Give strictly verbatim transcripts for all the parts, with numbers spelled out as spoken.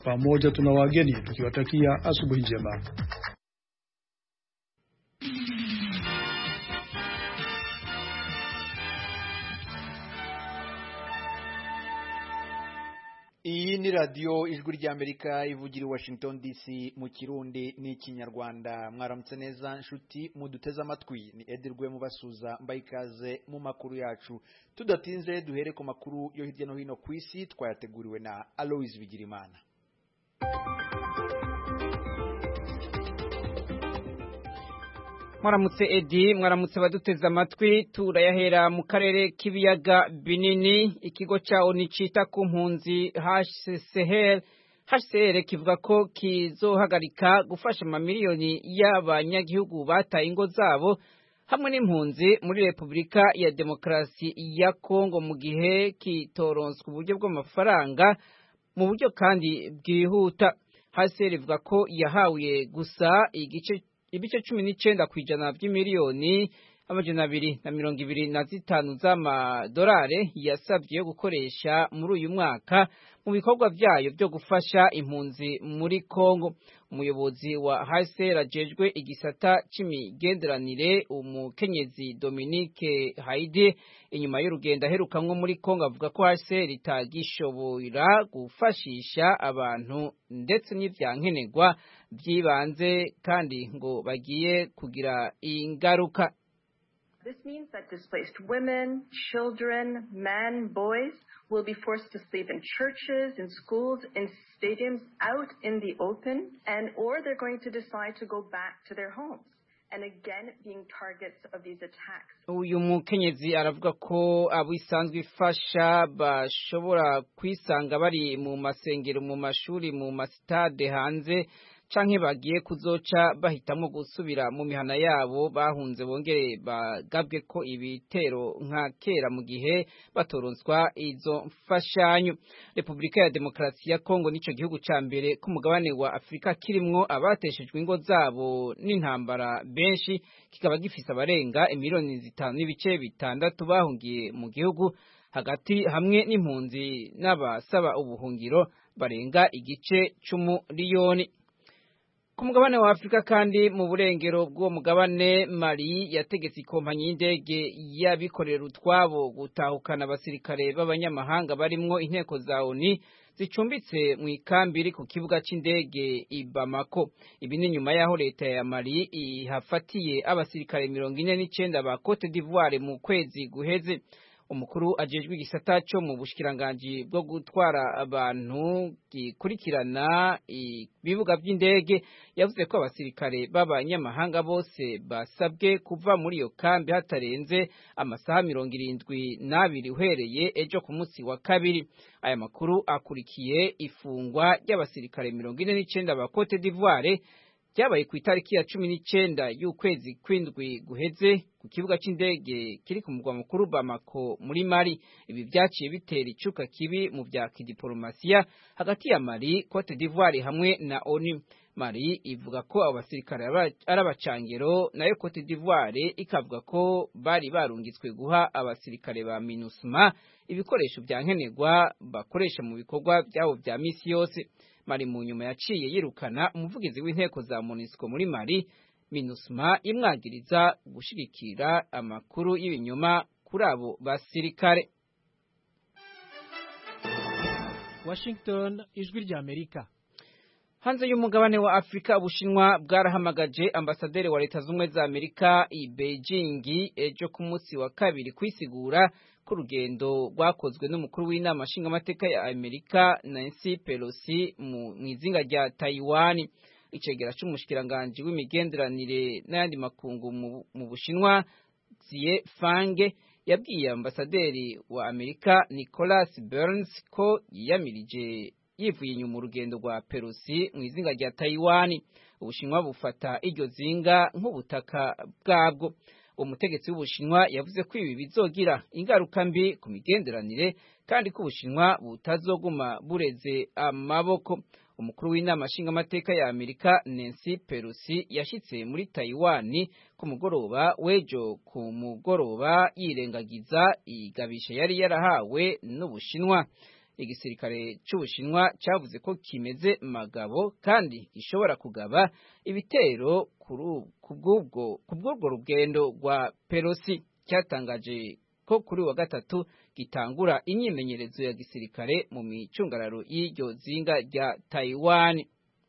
Pamoja tuna wageni tukiwatakia asubuhi njema. Iyi ni radio ijwi ry'Amerika ivugira i Washington D C mu Kirundi n'ikinyarwanda. Mwaramutse neza nshuti muduteze amatwi, ni Edirwe mubasuza mbayikaze mu makuru yacu. Tudatinze duhere ku makuru yo hirya no hino ku isi twayateguriwe na Alois Bigirimana. Mwaramutse Edi, mwaramutse baduteze amatwi. Turayahera mu karere k'ibiyaga binini. Ikigo ca O N U cita ku mpunzi H C R kivuga ko kizohagarika gufasha amamiliyoni y'abanyagihugu bataye ingo zabo hamwe n'impunzi muri Repubulika ya Demokarasi ya Kongo mu gihe kitoronswa uburyo bw'amafaranga mu buryo kandi bwihuta. H C R ivuga ko yahawe gusa igice ibice cumi n'icenda kwijana by'imiliyoni amajana abiri na mirongo ibiri na zitanu z'amadolari yasabye yo gukoresha muri uyu mwaka mu bikorwa byayo byo gufasha impunzi muri Kongo. Umuyobozi wa H C R ajejwe igisata c'imigenderanire umukenyezi Dominique Haide inyuma y'urugendo aherukamwe muri Kongo avuga ko H C R itagishobora gufashisha abantu ndetse n'ivyankenerwa byibanze kandi ngo bagiye kugira ingaruka. This means that displaced women, children, men, boys will be forced to sleep in churches, in schools, in stadiums, out in the open, and or they're going to decide to go back to their homes. And again, being targets of these attacks. Uyu mukenyezi aravuga ko abisanzwe ifasha bashobora kwisanga bari mu masengero, mu mashuri, mu masitade hanze canke bagiye kuzoca bahitamo gusubira mu mihana yabo bahunze bongere bagabwe ko ibitero nka kera mu gihe batoronswa izo mfashanyo. Repubulika ya Demokarasi ya Kongo nico gihugu ca mbere ku mugabane wa Afrika kirimwo abateshejwe ingo zabo n'intambara benshi, kikaba gifise abarenga imiliyoni zitanu n'ibice bitandatu bahungiye mu gihugu hagati hamwe n'impunzi n'abasaba ubuhungiro barenga igice c'umuriyoni. Ku mugabane wa Afrika kandi mu burengero bw'uwo mugabane Mali yategetse ikompanyi y'indege y'abikorera utwabo gutahukana abasirikare b'abanyamahanga barimwo inteko za O N U zicumbitse mu ikambiri ku kibuga c'indege i Bamako. Ibi ni nyuma yaho leta ya Mali ihafatiye abasirikare mirongo ine n'icenda ba Cote d'Ivoire mu kwezi guheze. Umukuru ajejwe igisata cyo mu bushikiranganje bwo gutwara abantu gikurikirana ibibuga by'indege yavuze ko abasirikare b'abanyamahanga bose basabwe kuva muri iyo kambi hatarenze amasaha mirongo irindwi n'abiri uhereye ejo ku munsi wa kabiri. Aya makuru akurikiye ifungwa ry'abasirikare mirongo ine n'icenda ba Cote d'Ivoire byabaye ku itariki ya cumi n'icenda y'ukwezi kw'indwi guheze ku kibuga c'indege kiri ku mugwa mukuru Bamako muri Mali. Ibi byaciye bitera icuka kibi mu bya kidiplomasiya hagati ya Mali, Cote d'Ivoire hamwe na O N U. Mali ivuga ko abo basirikare ari abacangero, nayo Cote d'Ivoire ikavuga ko bari barungitswe guha abasirikare ba MINUSMA ibikoresho bya nkenerwa bakoresha mu bikorwa byabo bya misi yose. Mali mu nyuma yaciye yirukana umuvugizi w'inteko za MONUSCO muri Mali, MINUSMA imwagiriza gushigikira amakuru y'ibinyoma kuri abo basirikare. Washington, ijwi ry'Amerika. Hanze y'umugabane wa Afrika, Ubushinwa bwarahamagaje ambasaderi wa Leta Zunze za Amerika i Beijing ejo ku munsi wa kabiri kwisigura ku rugendo rwakozwe n'umukuru w'inama nshingamateka ya Amerika Nancy Pelosi mu izinga rya Taiwan. Icegera c'umushikiranganje w'imigenderanire n'ayandi makungu mu Bushinwa Xie Fang yabwiye ambasaderi wa Amerika Nicholas Burns ko yiyamirije yivuye inyuma urugendo rwa Pelosi mu izinga rya Taiwan. Ubushinwa bufata iryo zinga nk'ubutaka bwabwo. Umutegetsi w'Ubushinwa yavuze ko ibi bizogira ingaruka mbi ku migenderanire kandi ko Ubushinwa butazoguma bureze amaboko. Umukuru w'inama nshingamateka ya Amerika Nancy Pelosi yashitse muri Taiwan ku mugoroba w'ejo ku mugoroba yirengagiza igabisha yari yarahawe n'Ubushinwa. igisirikare c'Ubushinwa cavuze ko kimeze magabo kandi gishobora kugaba ibitero kubw'ubwo kubw'urwo rugendo rwa Pelosi. Cyatangaje ko kuri wa gatatu gitangura imyimenyerezo ya gisirikare mu micungararo y'iryo zinga rya Taiwan.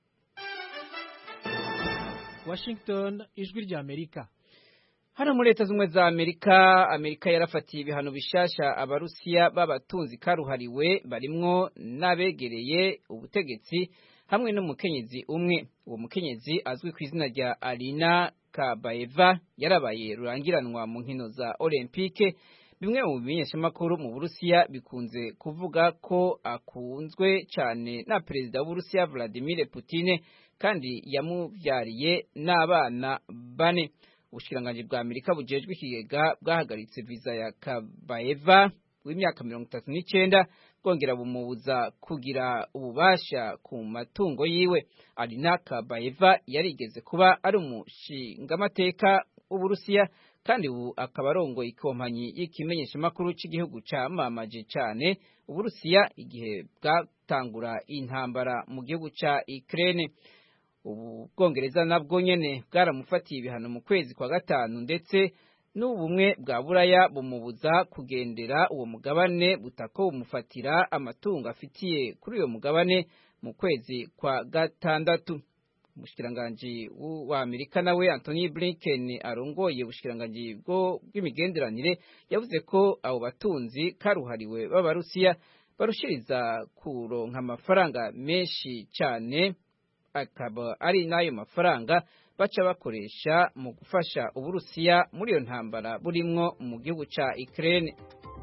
Washington, ijwi rya Amerika. Hano muri Leta Zunze za Amerika, Amerika yarafatiye ibihano bishasha abarusiya b'abatunzi karuhariwe barimwo n'abegereye ubutegetsi hamwe n'umukenyezi umwe. Uwo mukenyezi azwi ku izina rya Alina Kabaeva yarabaye rurangiranwa mu nkino za Olympique. Bimwe mu bimenyeshamakuru mu Burusiya bikunze kuvuga ko akunzwe cyane na perezida w'Uburusiya Vladimir Putin kandi yamuvyariye n'abana bane. Ubushikiranganji bwa Amerika bujejwe ikigega bwahagaritse visa ya Kabaeva w'imyaka mirongo itatu n'icenda bwongera bumubuza kugira ububasha ku matungo yiwe. Alina Kabaeva yarigeze kuba ari umushingamateka w'Uburusiya kandi ubu akaba arongoye ikompanyi y'ikimenyeshamakuru cy'igihugu camamaje cyane Uburusiya igihe bwatangura intambara mu gihugu ca Ukraine. Ubu Bwongereza nabwo nyene bwaramufatiye ibihano mu kwezi kwa gatanu ndetse n'ubumwe bwa Buraya bumubuza kugendera uwo mugabane butako bumufatira amatungo afitiye kuri uyo mugabane mu kwezi kwa gatandatu. Umushikiranganji wa Amerika nawe Anthony Blinken arongoye ubushikiranganji bwo bw'imigenderanire yavuze ko abo batunzi karuhariwe b'Abarusiya barushiriza kuronka amafaranga menshi cyane, akaba ari nayo mafaranga baca bakoresha mu gufasha Uburusiya muri iyo ntambara burimwo mu gihugu ca Ukraine.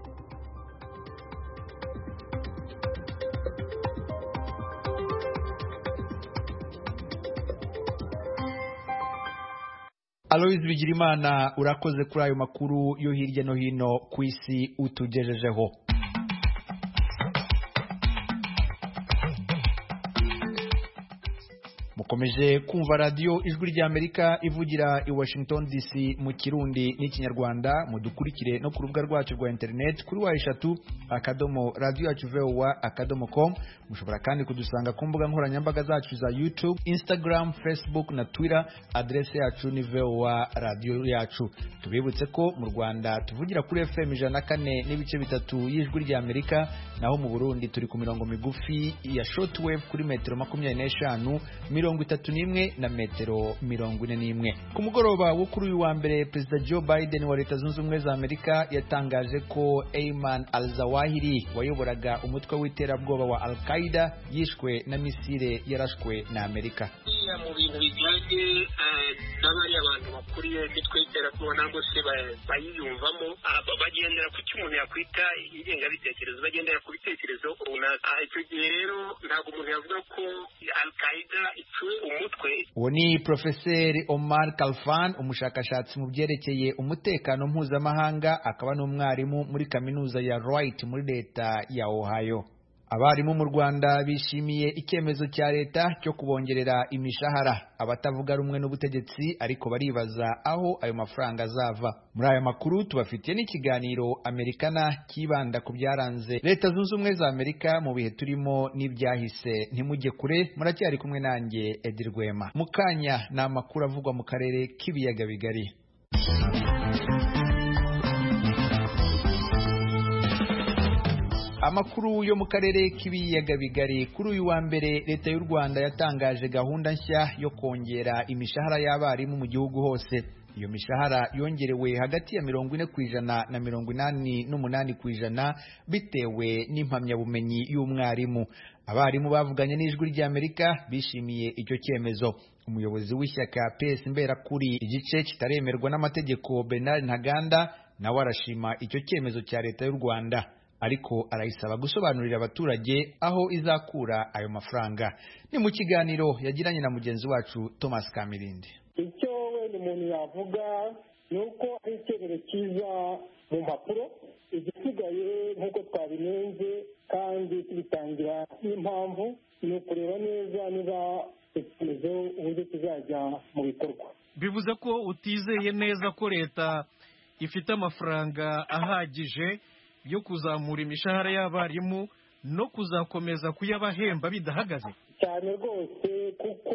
Alois Bigirimana, urakoze kuri ayo makuru yo hirya no hino ku isi utugejejeho. Mukomeje kumva radio Ijwi rya Amerika ivugira i Washington D C mu Kirundi n'Ikinyarwanda. Mudukurikire no ku rubuga rwacu rwa internet kuri wa eshatu akadomo radio yacu v o a akadomo com. Mushobora kandi kudusanga ku mbuga nkoranyambaga zacu za YouTube, Instagram, Facebook na Twitter. Adresse yacu ni v o a radio yacu. Tubibutse ko mu Rwanda tuvugira kuri F M ijana na kane n'ibice bitatu y'Ijwi rya Amerika, naho mu Burundi turi ku mirongo migufi ya shortwave kuri metero makumyabiri n'eshanu mirongo itatu n'imwe na metero mirongo ine n'imwe. Ku mugoroba wo kuri uyu wa mbere, Perezida Joe Biden wa Leta Zunze Ubumwe za Amerika yatangaje ko Ayman al-Zawahiri wayoboraga umutwe w'iterabwoba wa Al-Qaeda yishwe na misile yarashwe na Amerika. Mu bintu bijyanye n'abari abantu bakuriye imitwe y'iterabwoba ntabwo se bayiyumvamo, bagendera ku cy'umuntu yakwita ingengabitekerezo, bagendera ku bitekerezo runaka. Icyo gihe rero ntabwo umuntu yavuga ko Al-Qaeda icuwe umutwe. Uwo ni Profeseri Omar Khalfan, umushakashatsi mu byerekeye umutekano mpuzamahanga, akaba n'umwarimu muri kaminuza ya Wright muri leta ya Ohio. Abarimu mu Rwanda bishimiye icyemezo cya leta cyo kubongerera imishahara. Abatavuga rumwe n'ubutegetsi ariko baribaza aho ayo mafaranga azava. Muri aya makuru tubafitiye n'ikiganiro Amerikana kibanda ku byaranze Leta Zunze Ubumwe za Amerika mu bihe turimo n'ibyahise. Ntimujye kure, muracyari kumwe nanjye Edi Rwema. Mukanya ni amakuru avugwa mu karere k'ibiyaga bigari. Amakuru yo mu karere k'ibiyaga bigari. Kuri uyu wa mbere, Leta y'u Rwanda yatangaje gahunda nshya yo kongera imishahara y'abarimu mu gihugu hose. Iyo mishahara yongerewe hagati ya mirongo ine ku ijana na mirongo inani n'umunani ku ijana bitewe n'impamyabumenyi y'umwarimu. Abarimu bavuganye n'Ijwi rya Amerika bishimiye icyo cyemezo. Umuyobozi w'ishyaka P S Imberakuri igice kitaremerwa n'amategeko, Bernard Ntaganda, nawe arashima icyo cyemezo cya Leta y'u Rwanda, ariko arayisaba gusobanurira abaturage aho izakura ayo mafaranga. Ni mu kiganiro yagiranye na mugenzi wacu Thomas Kamirindi. Icyo wenda umuntu yavuga ni uko ari icyemezo cyiza mu mpapuro, igisigaye nk'uko twabinenze kandi tubitangira n'impamvu ni ukureba neza niba icyemezo uburyo kizajya mu bikorwa. Bivuze ko utizeye neza ko leta ifite amafaranga ahagije yo kuzamura imishahara y'abarimu no kuzakomeza kuyabahemba bidahagaze cyane rwose, kuko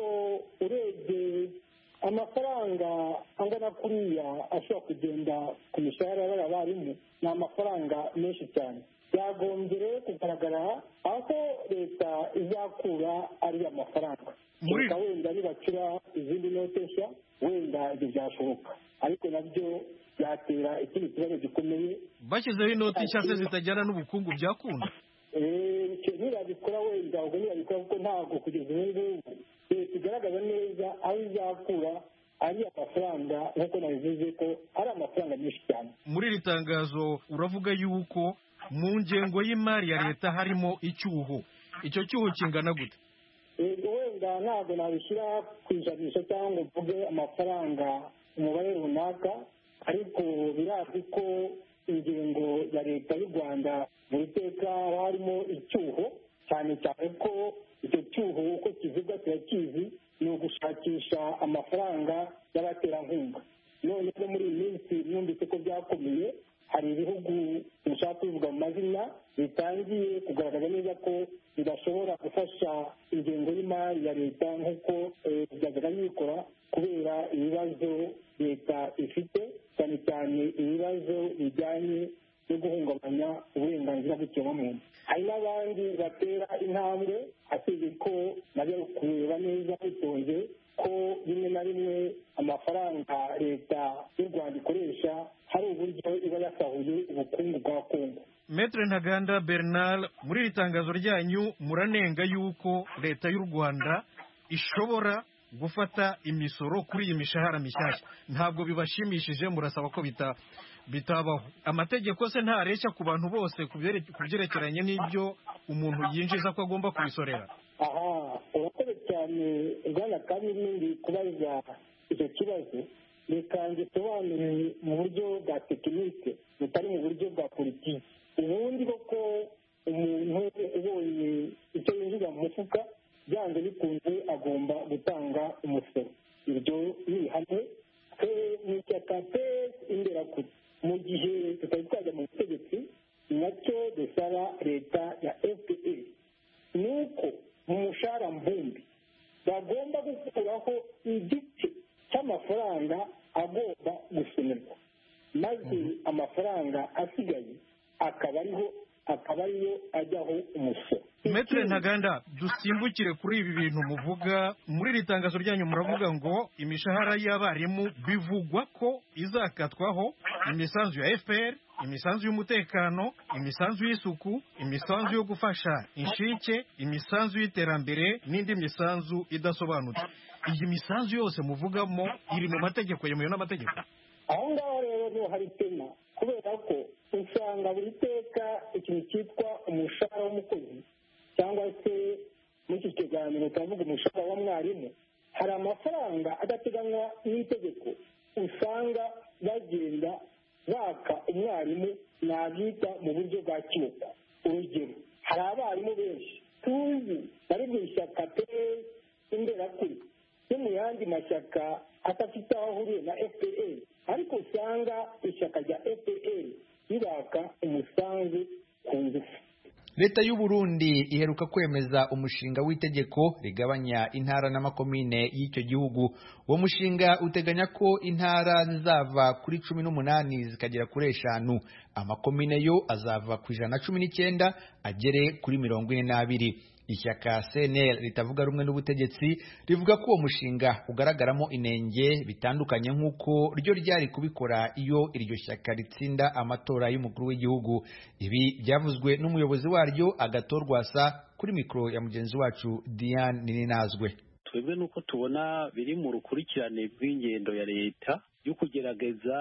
urebye amafaranga angana kuriya ashobora kugenda ku mishahara y'abarimu ni amafaranga menshi cyane. byagombye rero kugaragara aho leta izakura ariya mafaranga. Reka wenda nibacura izindi note nshya wenda ibyo byashoboka, ariko nabyo byatera ikindi kibazo gikomeye. bashyizeho inoti nshya se zitajyana n'ubukungu byakunda. ntibabikora wenda ubwo ntibabikora kuko ntabwo kugeza ubu ngubu leta igaragaza neza aho izakura ari amafaranga, nk'uko nabivuze ko ari amafaranga menshi cyane. Muri iri tangazo uravuga yuko mu ngengo y'imari ya leta harimo icyuho. Icyo cyuho kingana gute? wenda ntabwo nabishyira ku ijanisha cyangwa mvuge amafaranga umubare runaka, ariko birazwi ko ingengo ya leta y'u Rwanda buri teka harimo icyuho, cyane cyane ko icyo cyuho uko kivuga turakizi, ni ugushakisha amafaranga y'abaterankunga. none ko muri iyi minsi numvise ko byakomeye, hari ibihugu bishaka kubivuga mu mazina bitangiye kugaragaza neza ko bidashobora gufasha ingengo y'imari ya leta nk'uko byajyaga bikora, kubera ibibazo leta ifite, cyane cyane ibibazo bijyanye no guhungabanya uburenganzira bw'ikiremwamuntu. hari n'abandi batera intambwe, asibye ko nabyo kureba neza bitonze ko rimwe na rimwe amafaranga leta y'u Rwanda ikoresha hari uburyo iba yasahuye ubukungu bwa Kongo. Maître Ntaganda Bernard, muri iri tangazo ryanyu muranenga yuko leta y'u Rwanda ishobora gufata imisoro kuri iyi mishahara mishyashya. Ntabwo bibashimishije, murasaba ko bita bitabaho. Amategeko se ntareshya ku bantu bose ku byerekeranye n'ibyo umuntu yinjiza ko agomba kubisorera? aha urakoze cyane bwana Kamilindi kubaza icyo kibazo. Reka ngisobanure mu buryo bwa tekinike butari mu buryo bwa politiki. ubundi koko umuntu ubonye icyo yinjiza mu mufuka byanze bikunze agomba gutanga umusoro. ibyo ni ihame twe mu ishyaka pesi imberakuri, mu gihe tutari twajya mu butegetsi, nacyo dusaba leta ya F P R ni uko mu mushahara mbumbi bagomba gukuraho igice cy'amafaranga agomba gusonerwa, maze amafaranga asigaye akaba ariho akaba ariyo ajyaho umusoro. Maître Ntaganda, dusimbukire kuri ibi bintu muvuga. Muri iri tangazo ryanyu muravuga ngo imishahara y'abarimu bivugwa ko izakatwaho imisanzu ya F P R, imisanzu y'umutekano, imisanzu y'isuku, imisanzu yo gufasha inshike, imisanzu y'iterambere n'indi misanzu idasobanutse. Iyi misanzu yose muvugamo iri mu mategeko, yemewe n'amategeko? aho ngaho rero niho hari tema, kubera ko usanga buri teka ikintu cyitwa umushahara w'umukozi cyangwa se muri iki kiganiro turavuga umushahara wa mwarimu, hari amafaranga adateganywa n'itegeko usanga bagenda baka umwarimu nabyita mu buryo bwa kiyota. urugero, hari abarimu benshi tuzi bari mu ishyaka pesi imberakuri no mu yandi mashyaka adafite aho ahuriye na F P R, ariko usanga ishyaka rya F P R ribaka umusanzu ku ngufu. Leta y'u Burundi iheruka kwemeza umushinga w'itegeko rigabanya intara n'amakomine y'icyo gihugu. Uwo mushinga uteganya ko intara zizava kuri cumi n'umunani zikagera kuri eshanu, amakomine yo azava ku ijana na cumi n'icyenda agere kuri mirongo ine n'abiri. Ishyaka C N L ritavuga rumwe n'ubutegetsi rivuga ko uwo mushinga ugaragaramo inenge bitandukanye nk'uko ryo ryari kubikora iyo iryo shyaka ritsinda amatora y'umukuru w'igihugu. Ibi byavuzwe n'umuyobozi waryo Agathon Rwasa kuri mikoro ya mugenzi wacu Diane Nininazwe. Twebwe nuko tubona biri mu rukurikirane rw'ingendo ya leta yo kugerageza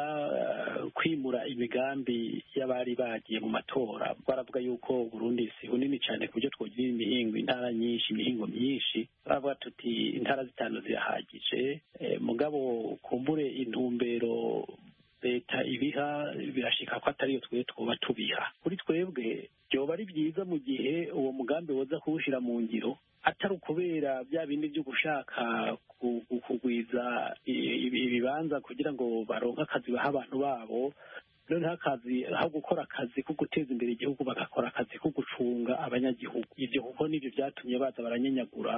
kwimura imigambi y'abari bagiye mu matora. Baravuga yuko Burundi si bunini cyane ku buryo twogira imihingo intara nyinshi imihingo myinshi, baravuga tuti intara zitanu zirahagije. E, mugabo kumbure intumbero leta ibiha birashika ko atariyo twe twoba tubiha. Kuri twebwe byoba ari byiza mu gihe uwo mugambi woza kuwushira mu ngiro, atari ukubera bya bindi byo gushaka kugwiza ibibanza kugira ngo baronke akazi baha abantu babo, noneho akazi aho gukora akazi ko guteza imbere igihugu bagakora akazi ko gucunga abanyagihugu. Ibyo kuko nibyo byatumye baza baranyenyagura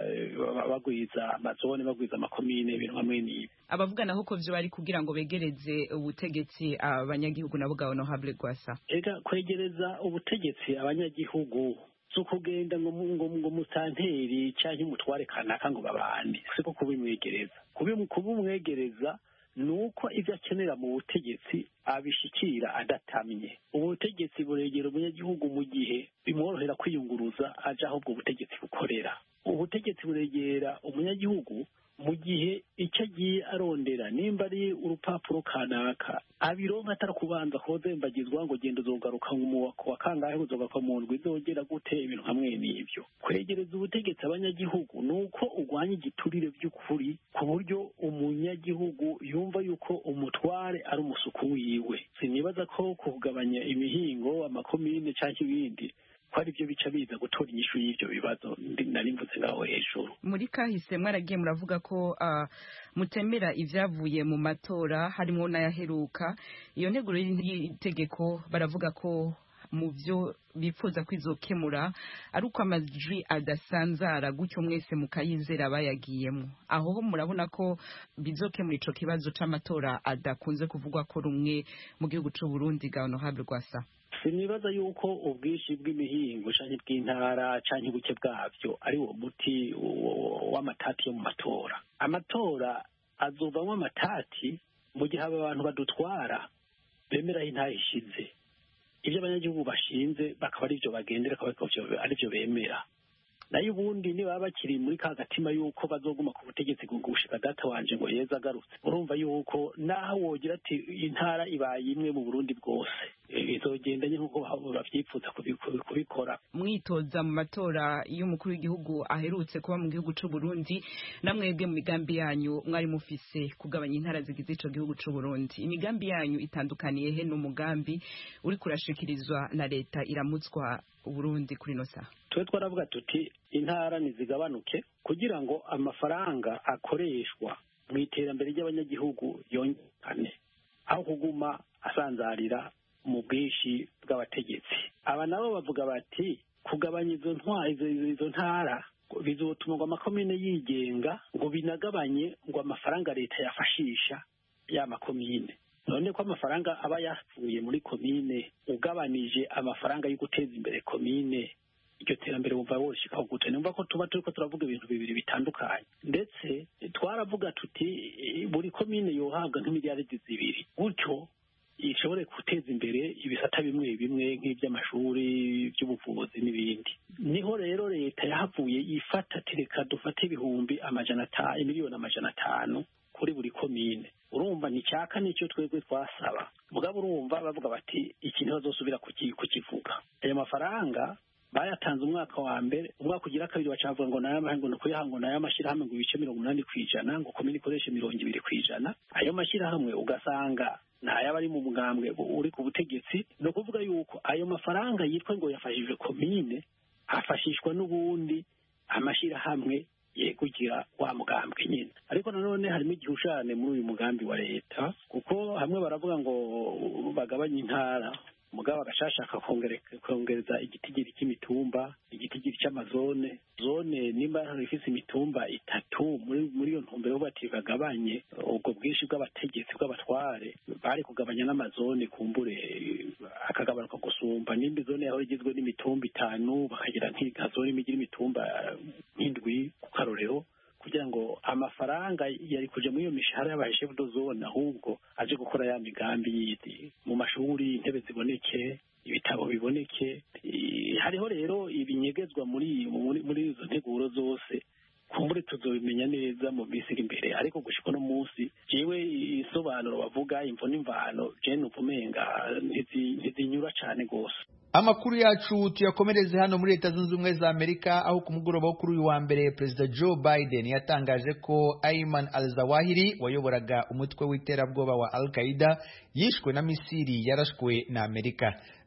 bagwiza amazone bagwiza amakomine ibintu hamwe n'ibi. Abavuga naho ko vyo bari kugira ngo begereze ubutegetsi abanyagihugu nabo ga Honorable Gwasa. Ega kwegereza ubutegetsi abanyagihugu so kugenda ngo ngo ngo mutanteri cyangwa umutware kanaka ngo babandi siko kubimwegereza kubimwegereza nuko ivyo akenera mu butegetsi abishikira adatamye. Ubutegetsi buregera umunyagihugu mu gihe bimworohera kwiyunguruza aja aho ubwo butegetsi bukorera. Ubutegetsi buregera umunyagihugu mu gihe icyo agiye arondera nimba ari urupapuro kanaka abironka atari kubanza kozembagizwa ngo genda uzogaruka mu wa kangahe uzogaruka mu ndwi izogera gute ibintu hamwe n'ibyo. Kwegereza ubutegetsi abanyagihugu nuko ugwanya igiturire by'ukuri ku buryo umunyagihugu yumva yuko umutware ari umusuku wiwe. Sinibaza ko kugabanya imihingo amakomine cyangwa ibindi kwari byo bica biza gutora inyishu y'ibyo bibazo nari mvuze ngaho hejuru. Muri kahise mwaragiye muravuga ko uh, mutemera ivyavuye mu matora harimo n'ayaheruka. Iyo nteguro y'itegeko baravuga ko mu byo bifuza kwizokemura ari uko amajwi adasanzara gutyo mwese mukayizera bayagiyemo. Aho ho murabona ko bizokemura ico kibazo c'amatora adakunze kuvugwa ko rumwe mu gihugu c'u Burundi ga Honorable Gwasa. Sinibaza yuko ubwishi bw'imihingo canke bw'intara canke ubuke bwavyo ari wo muti w'amatati yo mu matora. Amatora azovamwo amatati mu gihe aba abantu badutwara bemera intara ishize ivyo abanyagihugu bashinze bakaba ari vyo bagendera ari vyo bemera. Nayo ubundi ni baba bakiri muri ka gatima yuko bazoguma ku butegetsi gushika data wanje ngo yeza agarutse. Urumva yuko naho wogira ati intara ibaye imwe mu Burundi bwose izogendanye nkuko bavyifuza kubikora. Mwitoza mu matora y'umukuru w'igihugu aherutse kuba mu gihugu c'u Burundi namwebwe mu migambi yanyu mwari mufise kugabanya intara zigize ico gihugu c'u Burundi. Imigambi yanyu itandukaniye he n'umugambi uri kurashikirizwa na leta iramutswa Burundi kuri no saha? Twe twaravuga tuti intara nizigabanuke kugira ngo amafaranga akoreshwa mu iterambere ry'abanyagihugu yongane aho kuguma asanzarira mu bwishi bw'abategetsi. Aba nabo bavuga bati kugabanya izo ntwari izo ntara bizotuma ngo amakomine yigenga ngo binagabanye ngo amafaranga leta yafashisha ya makomine. None ko amafaranga aba yafuye muri komine ugabanije amafaranga yo guteza imbere komine iryo terambere bumva woshikaho gute? Numva ko tuba turiko turavuga ibintu bibiri bitandukanye. Ndetse twaravuga tuti buri komine yohabwa nk'imiliyaridi zibiri gutyo ishobore guteza imbere ibisata bimwe bimwe nk'iby'amashuri by'ubuvuzi n'ibindi. Niho rero leta yahavuye ifata tireka dufate ibihumbi amajana atanu miliyoni amajana atanu kuri buri komine. Urumva ni cyaka nicyo twebwe twasaba. Mugabo urumva bavuga bati iki niho zosubira kukivuga. Ayo mafaranga bayatanze umwaka wa mbere, umwaka ugira kabiri bacavuga ngo nayo mahango no kuyahango nayo mashira hamwe ngo ibice mirongo umunani kwijana ngo komine ikoreshe mirongo ibiri kwijana. Ayo mashira hamwe ugasanga nayo bari mu mugambwe uri ku butegetsi. No kuvuga yuko ayo mafaranga yitwa ngo yafashije komine afashishwa n'ubundi amashira hamwe yekugira wa mugambwe nyine. Ariko nanone harimo igihushane muri uyu mugambi wa leta kuko hamwe baravuga ngo bagabanye intara mugabo agashashaka kongereza igitigiri cy'imitumba igitigiri cy'amazone zone nimba ifise imitumba itatu muri muri iyo ntumbero bati bagabanye ubwo bwishi bw'abategetsi bw'abatware bari kugabanya n'amazone kumbure akagabanuka gusumba nimba zone yaho igizwe n'imitumba itanu bakagira nk'igazone imigira imitumba nk'indwi ku karorero kugira ngo amafaranga yari kuja muri iyo mishahara y'abaheshe b'dozone ahubwo aje gukora ya migambi yindi mu mashuri intebe ziboneke ibitabo biboneke. Hariho rero ibinyegezwa muri muri izo nteguro zose kumbure tuzobimenya neza mu bisi imbere. Ariko gushika no munsi jewe isobanuro bavuga imvo n'imvano je nuvumenga ntizinyura cane gose. Amakuru yacu tuyakomereze hano muri Leta Zunze Ubumwe za Amerika aho ku mugoroba wo kuri uyu wa mbere Perezida Joe Biden yatangaje ko Ayman al-Zawahiri wayoboraga umutwe w'iterabwoba wa Al-Qaeda yishwe na misiri yarashwe na Amerika.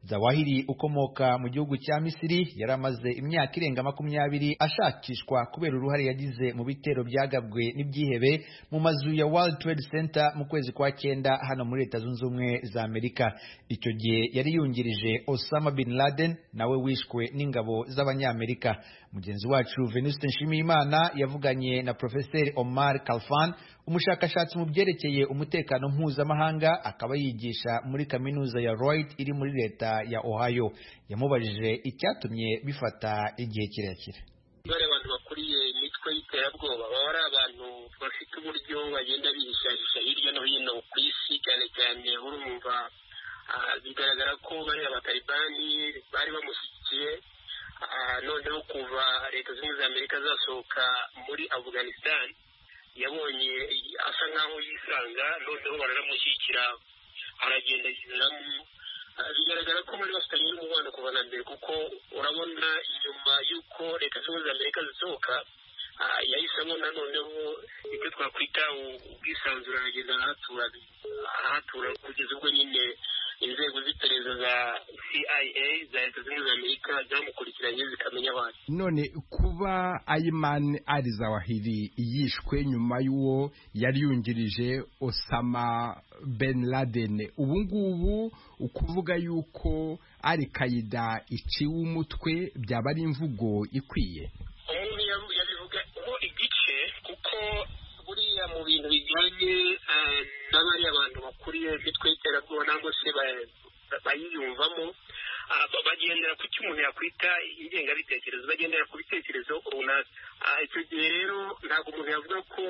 Zawahiri ukomoka mu gihugu cya Misiri yari amaze imyaka irenga makumyabiri ashakishwa kubera uruhare yagize mu bitero byagabwe n'ibyihebe mu mazu ya World Trade Center mu kwezi kwa cyenda hano muri Leta Zunze Ubumwe za Amerika. Icyo gihe yari yungirije Osama bin Laden nawe wishwe n'ingabo z'Abanyamerika. Mugenzi wacu Venuste Nshimiyimana yavuganye na Professor Omar Kalfan, umushakashatsi mu byerekeye umutekano mpuzamahanga, akaba yigisha muri kaminuza ya Rice iri muri leta ya Ohio. Yamubajije icyatumye bifata igihe kirekire. Bari abantu bakuriye imitwe y'iterabwoba baba ari abantu bafite uburyo bagenda bihishahisha hirya no hino ku isi, cyane cyane urumva bigaragara ko bari abatalibani bari bamushyigikiye. Noneho kuva Leta Zunze Ubumwe za Amerika zasohoka muri Afghanistan yabonye asa nkaho yisanga, noneho bararamushyigikira aragenda yinjiramo. Bigaragara ko bari bafitanye n'umubano kuva na mbere, kuko urabona inyuma y'uko Leta Zunze Ubumwe za Amerika zisohoka yahisemo noneho ibyo twakwita ubwisanzure, aragenda arahatura arahatura kugeza ubwo nyine inzego z'iperereza za C I A za Leta Zunze Ubumwe za Amerika zamukurikiranye zikamenya abantu. None kuba Ayman al-Zawahiri yishwe nyuma y'uwo yari yungirije Osama bin Laden, ubu ngubu ukuvuga yuko Al-Qaeda iciwe umutwe byaba ari imvugo ikwiye? Umuntu yabivugaho igice, kuko buriya mu bintu bijyanye n'abari abantu bakuriye imitwe y'iterabwoba nangwa se bayiyumvamo, bagendera ku cyo umuntu yakwita ingengabitekerezo, bagendera ku bitekerezo runaka. Icyo gihe rero ntabwo umuntu yavuga ko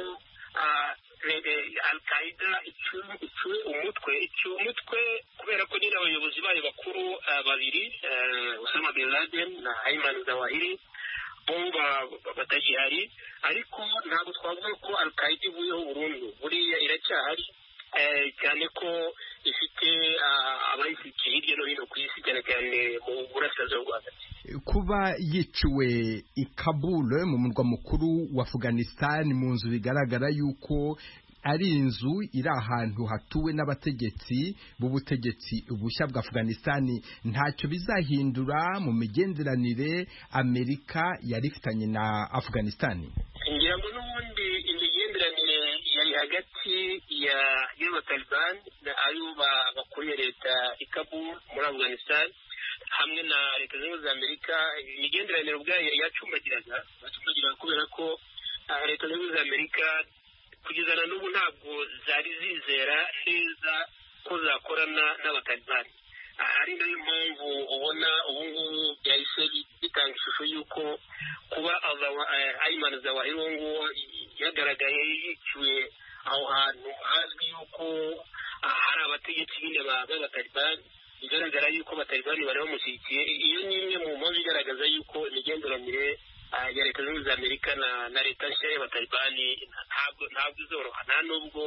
Al-Qaeda iciwe umutwe iciwe umutwe kubera ko nyine abayobozi bayo bakuru babiri, Osama bin Laden na Ayman al-Zawahiri, bomba batagihari. Ariko ntabwo twavuga ko Al-Qaeda ivuyeho burundu, buriya iracyahari, cyane ko ifite abayishyigikiye hirya no hino ku isi, cyane cyane mu burasirazuba bwa hagati. Kuba yiciwe i Kabul mu murwa mukuru wa Afghanistan mu nzu bigaragara yuko ari inzu iri ahantu hatuwe n'abategetsi b'ubutegetsi bushya bwa Afghanistan, ntacyo bizahindura mu migenderanire Amerika yari ifitanye na Afghanistan? Ngira ngo n'ubundi imigenderanire yari hagati ya y'abatalibani ayo bakuriye leta i Kabul muri Afghanistan hamwe na Leta Zunze Ubumwe za Amerika, imigenderanire ubwayo yacumbagiraga yacumbagiraga kubera ko Leta Zunze Ubumwe za Amerika kugeza na n'ubu ntabwo zari zizera neza ko zakorana n'abatalibani. Ari nayo mpamvu ubona ubu ngubu byahise bitanga ishusho y'uko kuba Ayman al-Zawahiri uwo nguwo yagaragaye yiciwe aho hantu hazwi y'uko hari abategetsi nyine b'abatalibani, bigaragara y'uko abatalibani bari bamushyigikiye. Iyo ni imwe mu mpamvu igaragaza y'uko imigenderanire ya Leta Zunze Ubumwe za Amerika na leta nshya y'abatalibani ntabwo ntabwo izoroha, nta nubwo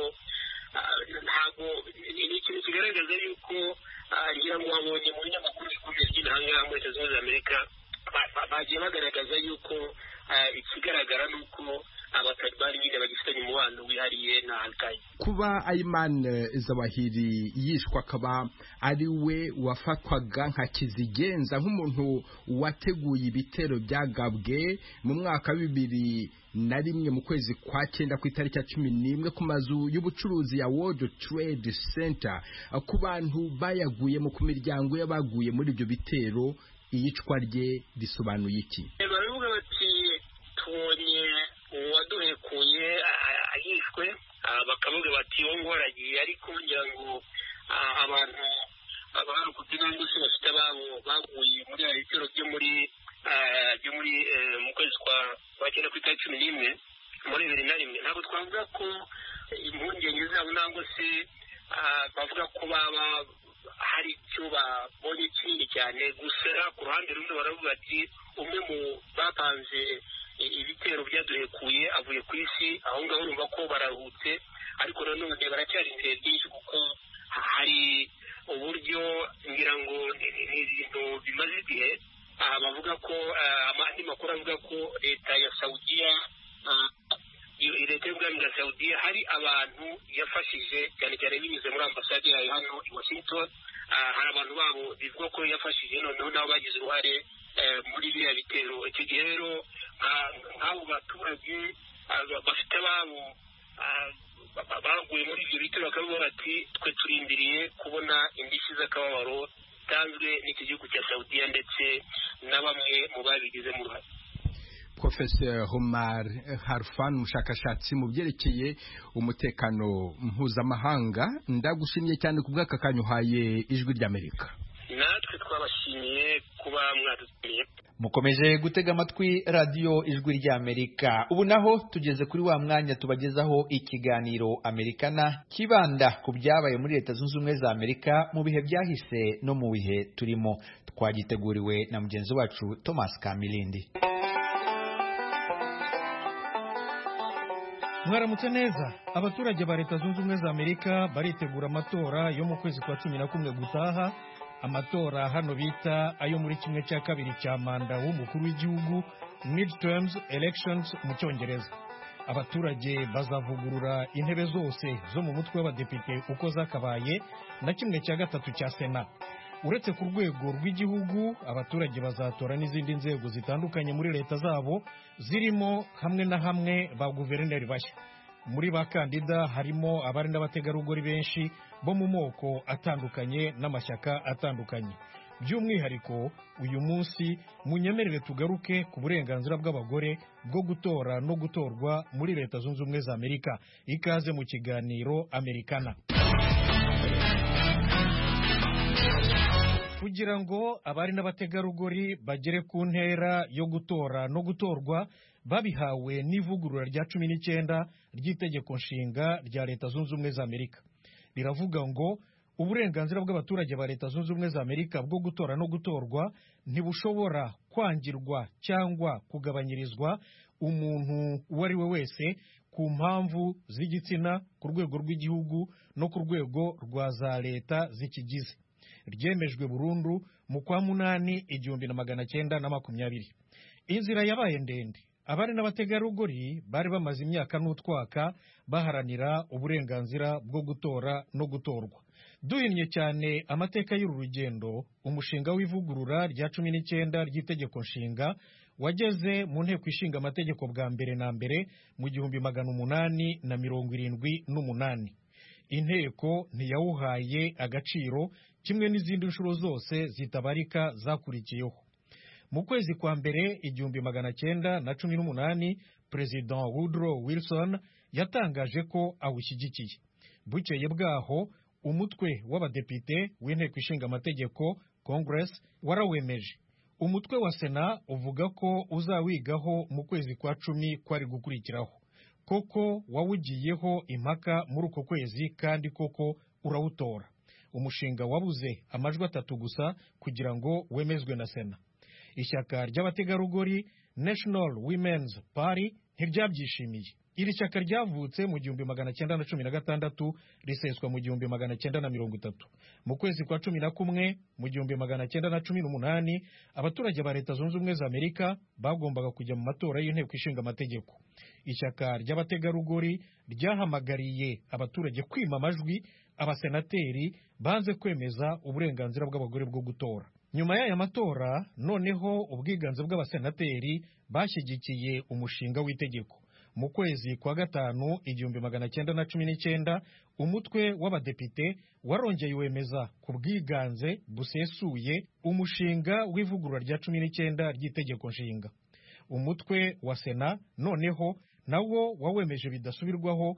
ntabwo ni ikintu kigaragaza y'uko ngira ngo wabonye mu binyamakuru bikomeye by'intangaha muri Leta Zunze Ubumwe za Amerika bagiye bagaragaza y'uko ikigaragara ni uko abatalibani nyine bagifitanye umubano wihariye na Al-Qaeda. Kuba Ayman Zawahiri yishwa akaba ari we wafatwaga nka kizigenza, nk'umuntu wateguye ibitero byagabwe mu mwaka wa bibiri na rimwe mu kwezi kwa cyenda ku itariki ya cumi n'imwe ku mazu y'ubucuruzi ya World Trade Center, ku bantu bayaguyemo, ku miryango y'abaguye muri ibyo bitero, iyicwa rye risobanuye iki? Baravuga bati tubonye uwaduhekuye yishwe, bakavuga bati uwo ngo aragiye, ariko ngira ngo abantu abarokotse nangwa se bafite ababo baguye muri ya bitero byo muri byo muri mu kwezi kwa cyenda ku itariki cumi n'imwe muri bibiri na rimwe, ntabwo twavuga ko impungenge zabo nangwa se bavuga ko baba hari icyo babonye kinini cyane. Gusa ku ruhande rumwe baravuga ati umwe mu bapanze ibitero byaduhekuye avuye ku isi, aho ngaho urumva ko bararuhutse, ariko nanone baracyari imbere byinshi kuko hari uburyo ngira ngo ni ibintu bimaze igihe. Bavuga ko andi makuru avuga ko leta ya Saudiya leta y'ubwami bwa Saudiya hari abantu yafashije cyane cyane binyuze muri ambasade yayo hano i Washington, hari abantu babo bivuga ko yafashije noneho nabo bagize uruhare muri biriya bitero. Icyo gihe rero nk'abo baturage bafite ababo baguye muri ibyo bitero bakavuga bati twe turindiriye kubona indishyi z'akababaro zitanzwe n'iki gihugu cya Saudiya ndetse na bamwe mu babigizemo uruhare. Professor Omar Harfan, umushakashatsi mu byerekeye umutekano mpuzamahanga, ndagushimiye cyane ku bw'aka kanya uhaye Ijwi ry'Amerika. Natwe twabashimiye kuba mwadutumiye. Mukomeje gutega amatwi radiyo Ijwi ry'Amerika. Ubu naho tugeze kuri wa mwanya tubagezaho ikiganiro Amerikana kibanda ku byabaye muri Leta Zunze Ubumwe za Amerika mu bihe byahise no mu bihe turimo. Twagiteguriwe na mugenzi wacu Thomas Kamilindi. Mwaramutse neza. Abaturage ba Leta Zunze Ubumwe za Amerika baritegura amatora yo mu kwezi kwa cumi na kumwe gutaha. Amatora hano bita ayo muri kimwe cya kabiri cya manda w'umukuru w'igihugu, midterms elections mu Cyongereza. Abaturage bazavugurura intebe zose zo mu mutwe w'abadepite uko zakabaye na kimwe cya gatatu cya Sena. Uretse ku rwego rw'igihugu, abaturage bazatora n'izindi nzego zitandukanye muri leta zabo, zirimo hamwe na hamwe ba guverineri bashya. Muri bakandida harimo abari n'abategarugori benshi bo mu moko atandukanye n'amashyaka atandukanye. By'umwihariko uyu munsi munyemerere tugaruke ku burenganzira bw'abagore bwo gutora no gutorwa muri Leta Zunze Ubumwe za Amerika. Ikaze mu kiganiro Amerikana. Kugira ngo abari n'abategarugori bagere ku ntera yo gutora no gutorwa, babihawe n'ivugurura rya cumi n'icyenda ry'itegeko nshinga rya Leta Zunze Ubumwe za Amerika. Riravuga ngo uburenganzira bw'abaturage ba Leta Zunze Ubumwe za Amerika bwo gutora no gutorwa ntibushobora kwangirwa cyangwa kugabanyirizwa umuntu uwo ari we wese ku mpamvu z'igitsina, ku rwego rw'igihugu no ku rwego rwa za leta zikigize. Ryemejwe burundu mu kwa munani igihumbi na magana cyenda na makumyabiri. Inzira yabaye ndende. Abari n'abategarugori bari bamaze imyaka n'utwaka baharanira uburenganzira bwo gutora no gutorwa. Duhinnye cyane amateka y'uru rugendo, umushinga w'ivugurura rya cumi n'icyenda ry'itegeko nshinga wageze mu nteko ishinga amategeko bwa mbere na mbere mu gihumbi magana umunani na mirongo irindwi n'umunani. Inteko ntiyawuhaye agaciro kimwe n'izindi nshuro zose zitabarika zakurikiyeho. Mu kwezi kwa mbere igihumbi magana cyenda na cumi n'umunani, President Woodrow Wilson yatangaje ko awushyigikiye. Bukeye bwaho umutwe w'abadepite w'inteko ishinga amategeko Congress warawemeje. Umutwe wa Sena uvuga ko uzawigaho mu kwezi kwa cumi kwari gukurikiraho. Koko wawugiyeho impaka muri uko kwezi kandi koko urawutora. Umushinga wabuze amajwi atatu gusa kugira ngo wemezwe na Sena. Ishyaka ry'abategarugori National Women's Party ntiryabyishimiye. Iri shyaka ryavutse mu gihumbi magana cyenda na cumi na gatandatu riseswa mu gihumbi magana cyenda na mirongo itatu. Mu kwezi kwa cumi na kumwe mu gihumbi magana cyenda na cumi n'umunani, abaturage ba Leta Zunze Ubumwe za Amerika bagombaga kujya mu matora y'inteko ishinga amategeko. Ishyaka ry'abategarugori ryahamagariye abaturage kwima amajwi abasenateri banze kwemeza uburenganzira bw'abagore bwo gutora. Nyuma y'aya matora noneho ubwiganze bw'abasenateri bashyigikiye umushinga w'itegeko. Mu kwezi kwa gatanu igihumbi magana cyenda na cumi n'icyenda, umutwe w'abadepite warongeye wemeza ku bwiganze busesuye umushinga w'ivugurura rya cumi n'icyenda ry'itegeko nshinga. Umutwe wa Sena noneho nawo wawemeje bidasubirwaho.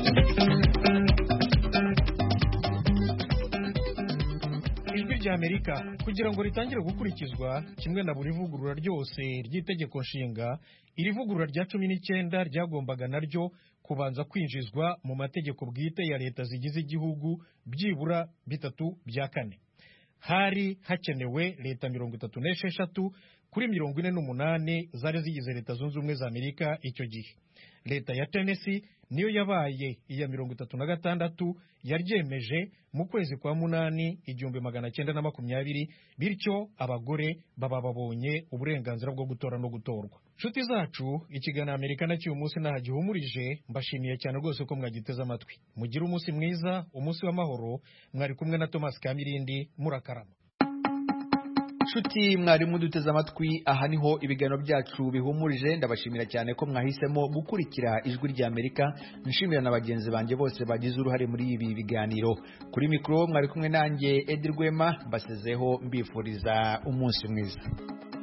Ijwi ry'Amerika kugira ngo ritangire gukurikizwa kimwe na buri vugurura ryose ry'itegeko nshinga, iri vugurura rya cumi n'icyenda ryagombaga naryo kubanza kwinjizwa mu mategeko bwite ya leta zigize igihugu byibura bitatu bya kane. Hari hakenewe leta mirongo itatu n'esheshatu kuri mirongo ine n'umunani zari zigize leta zunze ubumwe za Amerika icyo gihe. Leta ya Tennessee niyo yabaye iya mirongo itatu na gatandatu yaryemeje mu kwezi kwa munani igihumbi magana cyenda na makumyabiri, bityo abagore baba babonye uburenganzira bwo gutora no gutorwa. Nshuti zacu, ikiganiro Amerika na cy'uyu munsi nta gihumurije, mbashimiye cyane rwose ko mwagiteze amatwi. Mugire umunsi mwiza, umunsi w'amahoro. Mwari kumwe na Thomas Kamirindi, murakarama. Nshuti mwari muduteze amatwi, aha niho ibiganiro byacu bihumurije. Ndabashimira cyane ko mwahisemo gukurikira ijwi rya Amerika. Nshimira na bagenzi banjye bose bagize uruhare muri ibi biganiro. Kuri mikro mwari kumwe nanjye Edi Rwema, mbasezeho mbifuriza umunsi mwiza.